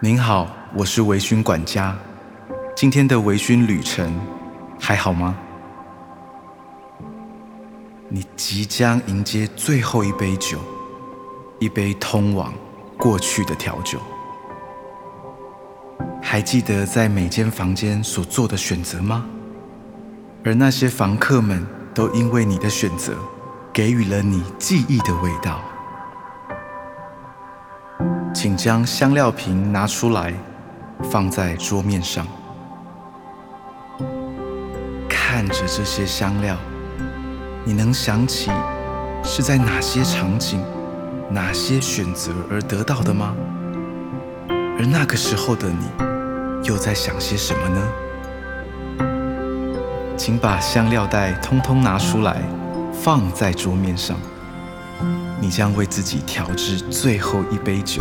您好，我是微醺管家。今天的微醺旅程还好吗？你即将迎接最后一杯酒，一杯通往过去的调酒。还记得在每间房间所做的选择吗？而那些房客们都因为你的选择，给予了你记忆的味道。请将香料瓶拿出来，放在桌面上。看着这些香料，你能想起是在哪些场景、哪些选择而得到的吗？而那个时候的你，又在想些什么呢？请把香料袋通通拿出来，放在桌面上。你将为自己调制最后一杯酒。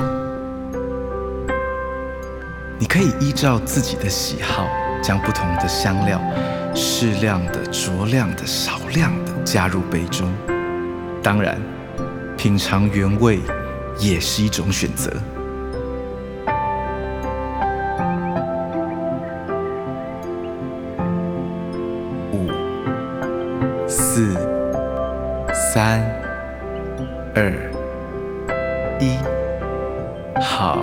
你可以依照自己的喜好，将不同的香料适量的、酌量的、少量的加入杯中。当然，品尝原味也是一种选择。5、4、3、2、1，好。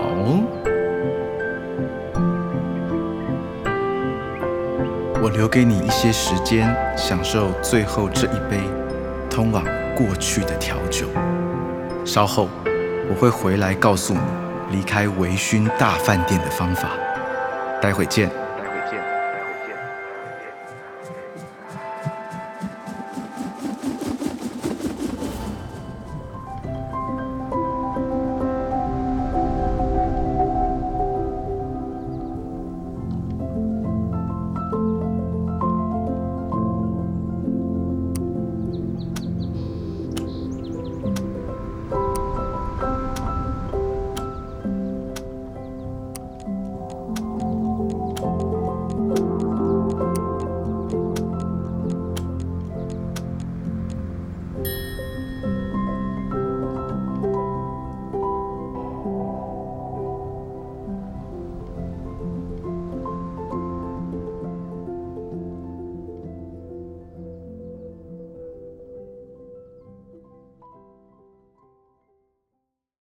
我留给你一些时间，享受最后这一杯通往过去的调酒。稍后我会回来告诉你离开微醺大饭店的方法。待会见。